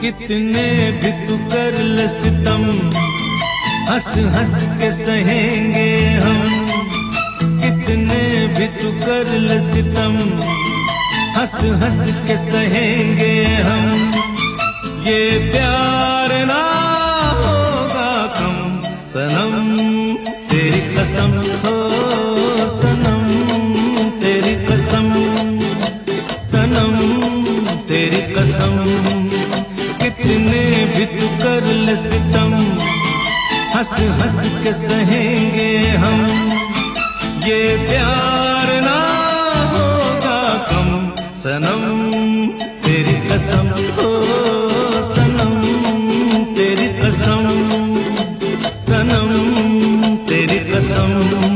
कितने भी तू कर ले सितम, हंस हंस के सहेंगे हम। कितने भी तू कर ले सितम, हंस हंस के सहेंगे हम। ये प्यार ना होगा कम सनम, तेरी कसम हो सनम, तेरी कसम सनम, तेरी कसम। कितने भी तू कर ले सितम, हंस हंस के सहेंगे हम। ये प्यार ना होगा कम सनम, तेरी कसम हो सनम, तेरी कसम सनम, तेरी कसम।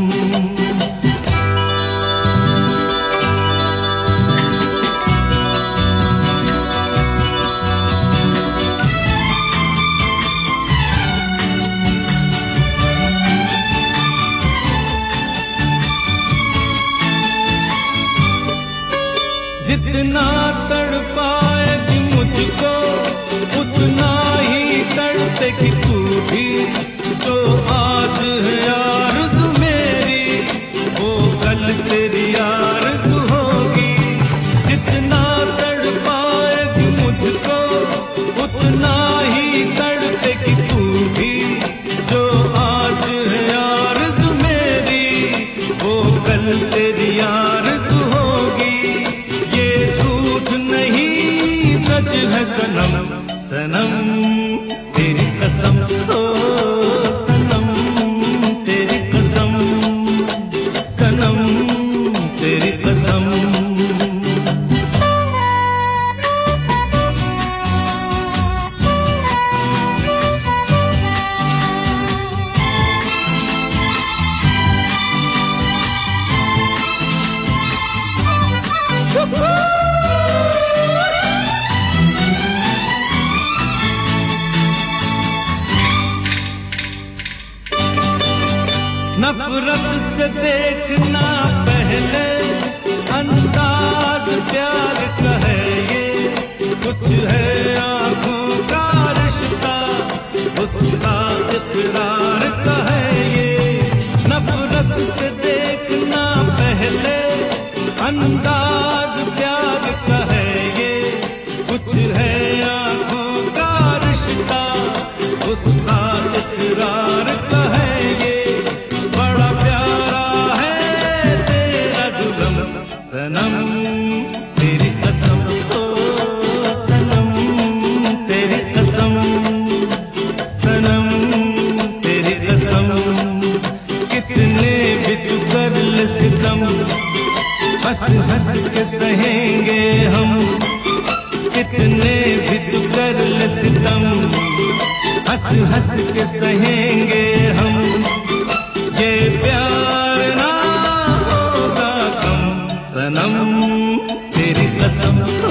जितना तड़पाएगी मुझको उतना ही तड़पेगी तू भी। जो आज है आरज़ू मेरी वो कल तेरी आरज़ू होगी। जितना तड़पाएगी मुझको उतना ही तड़पेगी तू भी। जो आज है आरज़ू मेरी वो कल तेरी आरज़ू होगी। सच है सनम सनम, तेरी कसम हो सनम, तेरी कसम सनम, तेरी कसम। नफरत से देखना पहले अंदाज प्यार का है ये। कुछ है आँखों का रिश्ता गुस्सा इकरार का है ये। नफरत से देखना पहले अंदाज प्यार का है ये। कुछ है आँखों का रिश्ता गुस्सा इकरार का है ये। सनम तेरी कसम हो सनम, तेरी कसम सनम, तेरी कसम। कितने भी तू कर ले सितम, हंस हंस के सहेंगे हम। कितने भी तू कर ले सितम, हंस हंस के सहेंगे हम। ये प्यार ना होगा कम सनम, तेरी कसम।